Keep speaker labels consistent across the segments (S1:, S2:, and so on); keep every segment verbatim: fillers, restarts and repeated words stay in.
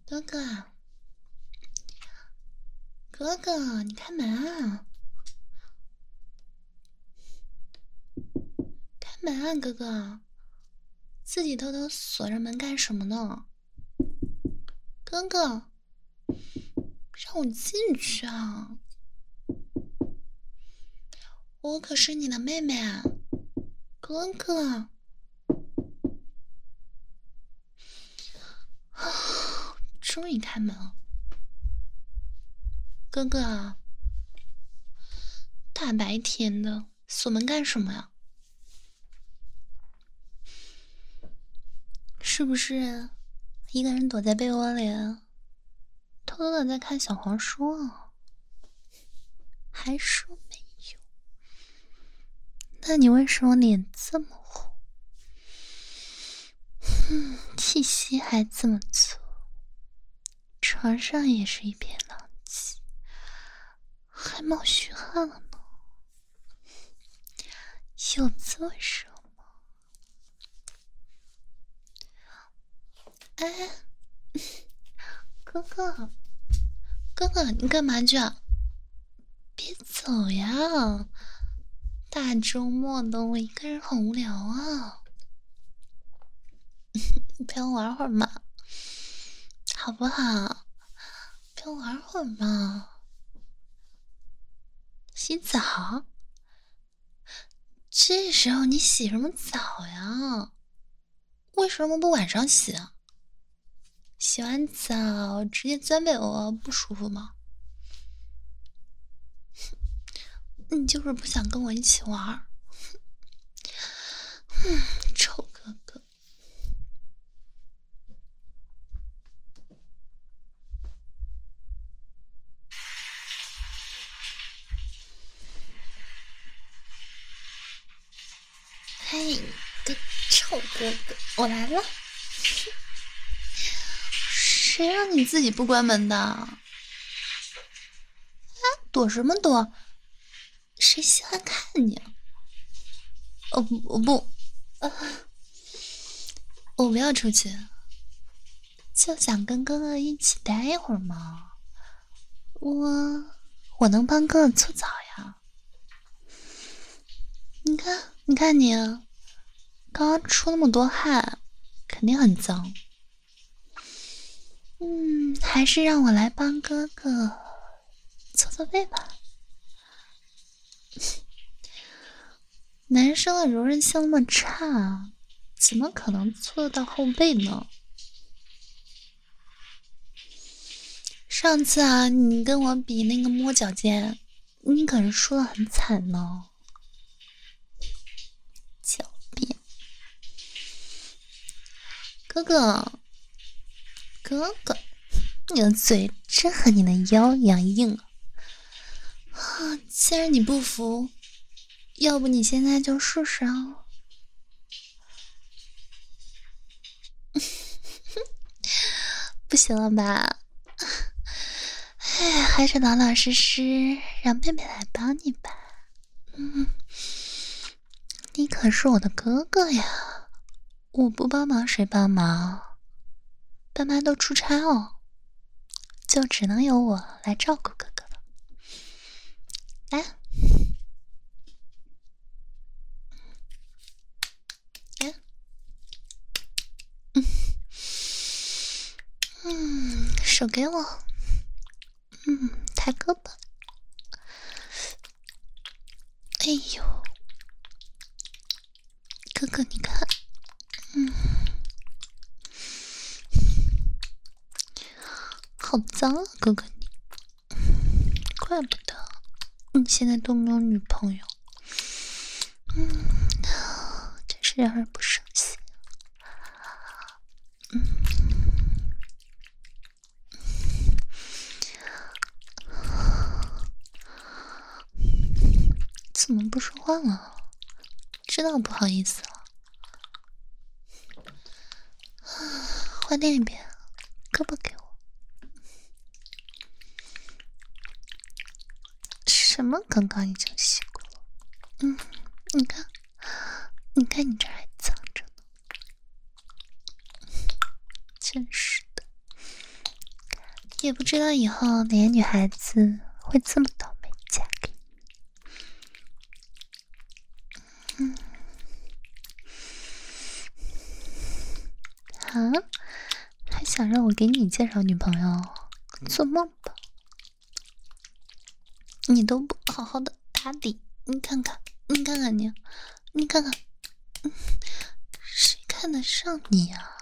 S1: 哥哥，哥哥，你开门啊！开门啊，哥哥！自己偷偷锁着门干什么呢？哥哥，让我进去啊！我可是你的妹妹啊，哥哥！终于开门了，哥哥，大白天的锁门干什么呀？是不是一个人躲在被窝里，偷偷的在看小黄书啊？还说没有？那你为什么脸这么红？嗯，气息还这么足，床上也是一片狼藉，还冒虚汗了呢。有这么热吗？哎，哥哥，哥哥，你干嘛去啊？别走呀！大周末的，我一个人很无聊啊。你陪我玩会儿嘛，好不好？陪我玩会儿嘛。洗澡？这时候你洗什么澡呀？为什么不晚上洗啊？洗完澡直接钻被窝不舒服吗？你就是不想跟我一起玩。嗯，臭哥哥。嘿，个臭哥哥，我来了。谁让你自己不关门的？啊，躲什么躲？谁喜欢看你？哦不，我不，啊，我不要出去，就想跟哥哥一起待一会儿嘛。我我能帮哥哥搓澡呀。你看，你看你，刚刚出那么多汗，肯定很脏。嗯，还是让我来帮哥哥搓搓背吧。男生的柔韧性那么差，怎么可能搓得到后背呢？上次啊，你跟我比那个摸脚尖，你可是输得很惨呢。狡辩，哥哥，哥哥，你的嘴真和你的腰一样硬啊！啊，既然你不服，要不你现在就试试啊！不行了吧？哎，还是老老实实让妹妹来帮你吧。嗯，你可是我的哥哥呀，我不帮忙谁帮忙？爸妈都出差哦，就只能由我来照顾哥哥了。来，来，嗯嗯，手给我，嗯，抬胳膊。哎呦，哥哥，你看，嗯，好脏啊，哥哥你，怪不得你现在都没有女朋友，嗯，真是让人不省心。嗯，怎么不说话了？知道不好意思了。换另一边，胳膊给我。什么？刚刚已经洗过了。嗯，你看，你看你这还脏着呢，真是的。 也不知道以后哪个女孩子会这么倒霉嫁给你。嗯，啊，还想让我给你介绍女朋友？做梦吧！你都不好好的打底，你看看，你看看你，你看看，嗯，谁看得上你呀？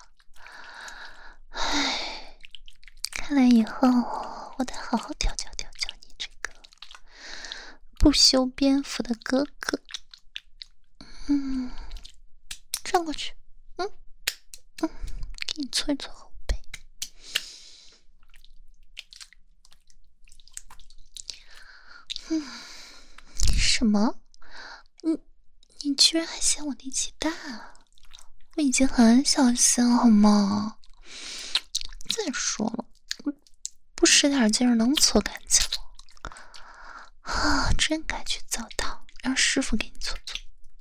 S1: 唉，看来以后我得好好调教调教你这个不修边幅的哥哥。嗯，转过去，嗯嗯，给你搓一搓后背。嗯，什么？你你居然还嫌我力气大？我已经很小心了好吗？再说了，不使点劲儿能搓干净吗？啊，真该去澡堂让师傅给你搓搓。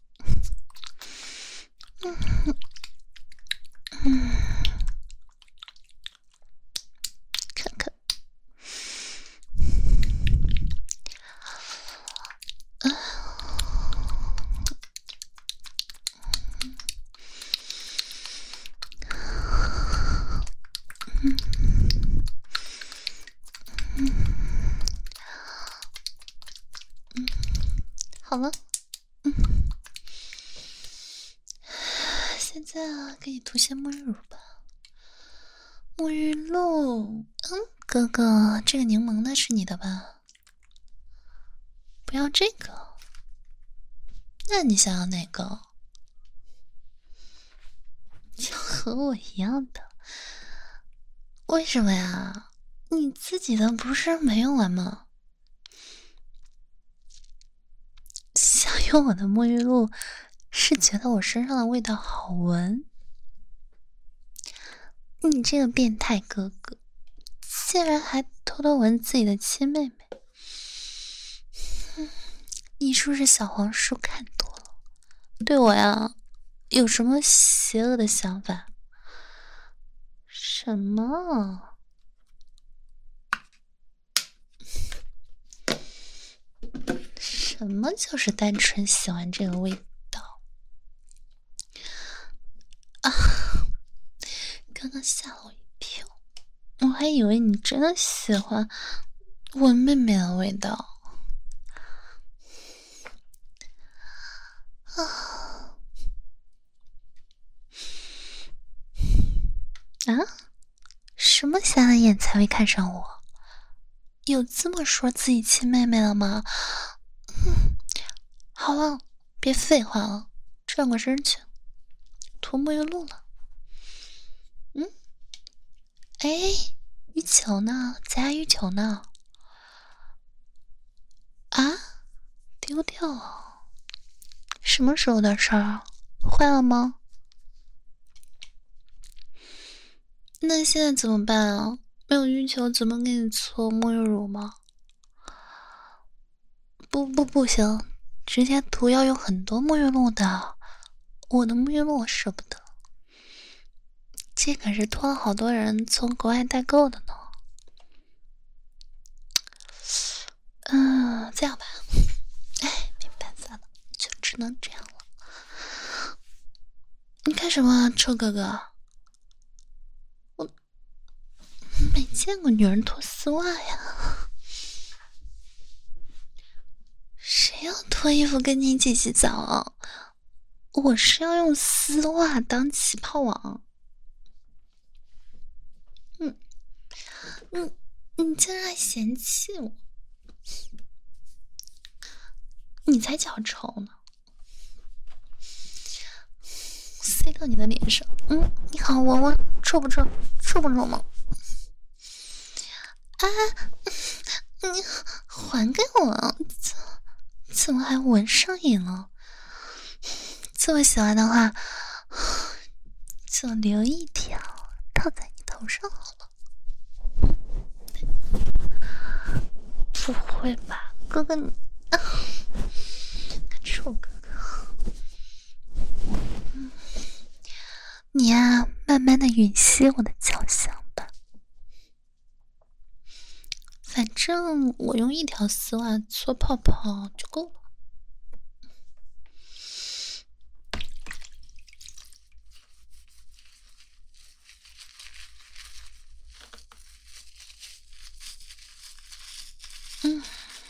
S1: 嗯嗯，看看，啊，嗯嗯嗯，好了，嗯，现在啊，给你涂些沐浴乳吧。沐浴露，嗯，哥哥，这个柠檬的是你的吧？不要这个，那你想要哪个？和我一样的？为什么呀？你自己的不是没用完吗？想用我的沐浴露，是觉得我身上的味道好闻？你这个变态哥哥，竟然还偷偷闻自己的亲妹妹！你是不是小黄书看多了？对我呀，有什么邪恶的想法？什么？什么就是单纯喜欢这个味道啊？刚刚吓了我一跳，我还以为你真的喜欢我妹妹的味道啊！啊？什么瞎了眼才会看上我？有这么说自己亲妹妹了吗？嗯，好了，别废话了，转过身去，涂沐浴露了。嗯，哎，浴球呢？加浴球呢？啊，丢掉了？什么时候的事儿？坏了吗？那现在怎么办啊？没有浴球怎么给你搓沐浴乳吗？不不不行，直接涂要用很多沐浴露的，我的沐浴露我舍不得，这可是托了好多人从国外代购的呢。嗯，这样吧，哎，没办法了，就只能这样了。你干什么，臭哥哥？我没见过女人脱丝袜呀。谁要脱衣服跟你一起洗澡啊？我是要用丝袜当起泡网。嗯，你你竟然还嫌弃我？你才脚臭呢！塞到你的脸上。嗯，你好闻闻，臭不臭？臭不臭吗？啊，你还给我！怎么还闻上瘾了？这么喜欢的话，就留一条套在你头上好了。不会吧，哥哥你，啊、臭哥哥，嗯，你呀、啊，慢慢的吮吸我的脚香吧。 反正我用一条丝袜搓泡泡就够了。嗯，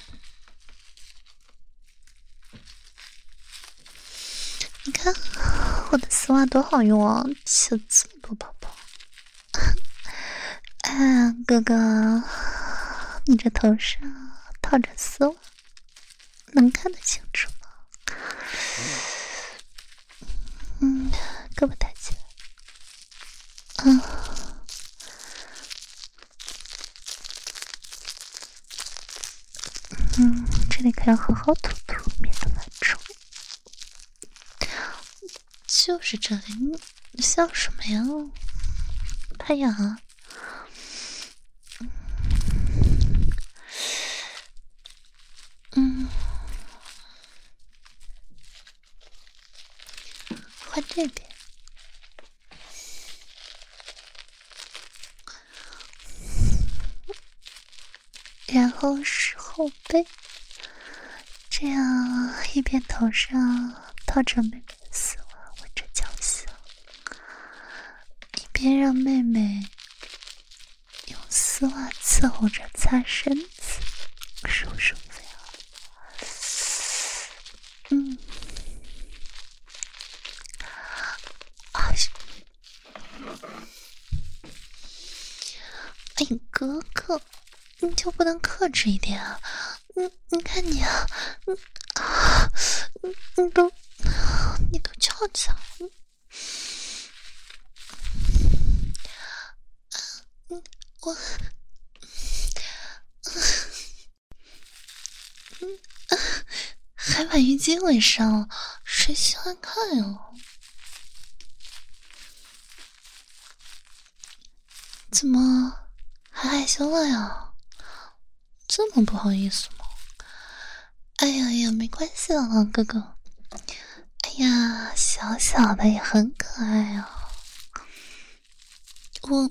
S1: 你看我的丝袜多好用啊，起了这么多泡泡。啊，哥哥，你这头上套着丝袜，能看得清楚吗？嗯，胳膊抬起来。嗯。嗯，这里可要好好涂涂，免得乱冲。就是这里，你你笑什么呀？太痒啊！嗯，换这边。然后是后背，这样一边头上套着妹妹的丝袜吻着脚下，一边让妹妹用丝袜伺候着擦身子，舒不舒服呀？嗯，啊，哎，哥哥。你就不能克制一点啊？你你看你啊，你啊，你你都你都翘起来了，嗯，我，嗯，还把浴巾围上了，谁喜欢看呀？怎么还害羞了呀？这么不好意思吗？哎呀呀，没关系了，哥哥。哎呀，小小的也很可爱啊。我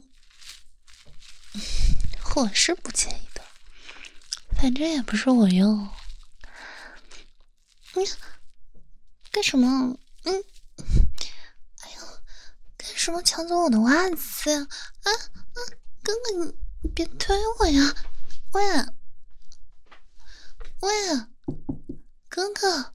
S1: 我是不介意的，反正也不是我用。你干什么？嗯，哎呦，干什么抢走我的袜子呀？啊啊，哥哥你你别推我呀！喂喂，哥哥，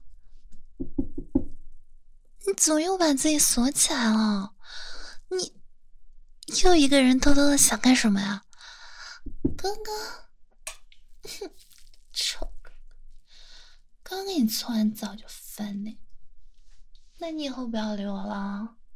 S1: 你怎么又把自己锁起来了？你又一个人偷偷的想干什么呀？哥哥，哼，丑哥哥，刚给你搓完澡就烦呢。那你以后不要理我了。